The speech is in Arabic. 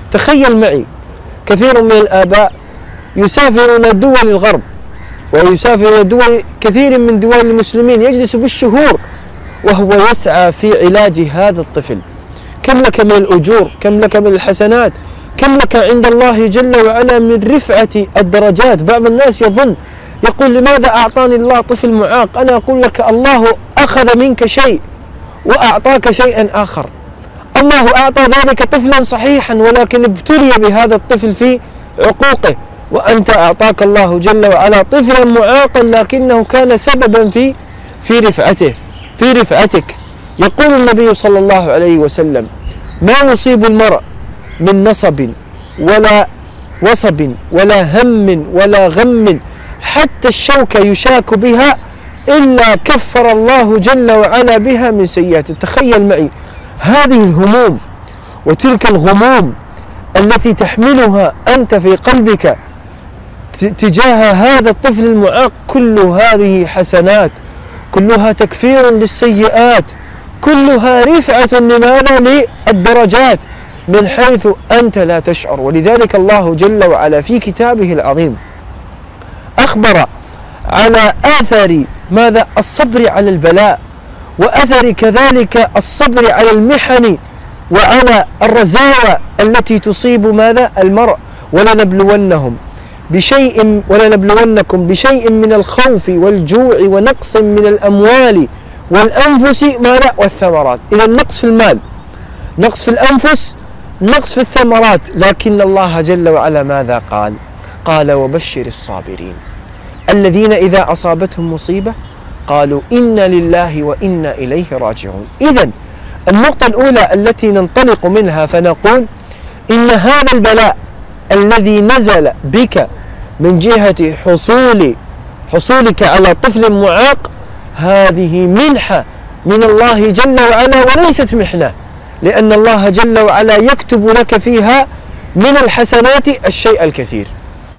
تخيل معي كثير من الآباء يسافرون دول الغرب ويسافر دول كثير من دول المسلمين، يجلس بالشهور وهو يسعى في علاج هذا الطفل. كم لك من الأجور، كم لك من الحسنات، كم لك عند الله جل وعلا من رفعة الدرجات. بعض الناس يقول لماذا أعطاني الله طفل معاق؟ أنا أقول لك الله أخذ منك شيء وأعطاك شيئا آخر. الله أعطى ذلك طفلا صحيحا ولكن ابتلي بهذا الطفل في عقوقه، وأنت أعطاك الله جل وعلا طفلا معاقا لكنه كان سببا في رفعتك. يقول النبي صلى الله عليه وسلم: ما يصيب المرء من نصب ولا وصب ولا هم ولا غم حتى الشوكة يشاك بها إلا كفر الله جل وعلا بها من سيئاته. تخيل معي هذه الهموم وتلك الغموم التي تحملها أنت في قلبك تجاه هذا الطفل المعاق، كل هذه حسنات، كلها تكفير للسيئات، كلها رفعة لماذا؟ للدرجات من حيث أنت لا تشعر. ولذلك الله جل وعلا في كتابه العظيم أخبر على آثار ماذا؟ الصبر على البلاء، وأثر كذلك الصبر على المحن وعلى الرزايا التي تصيب ماذا؟ المرء. ولنبلونكم بشيء من الخوف والجوع ونقص من الأموال والأنفس ماذا؟ والثمرات. إذا نقص في المال، نقص في الأنفس، نقص في الثمرات، لكن الله جل وعلا ماذا قال؟ قال: وبشر الصابرين الذين إذا أصابتهم مصيبة قالوا إنا لله وإنا إليه راجعون. إذن النقطة الأولى التي ننطلق منها فنقول إن هذا البلاء الذي نزل بك من جهة حصولك على طفل معاق هذه منحة من الله جل وعلا وليست محنة، لأن الله جل وعلا يكتب لك فيها من الحسنات الشيء الكثير.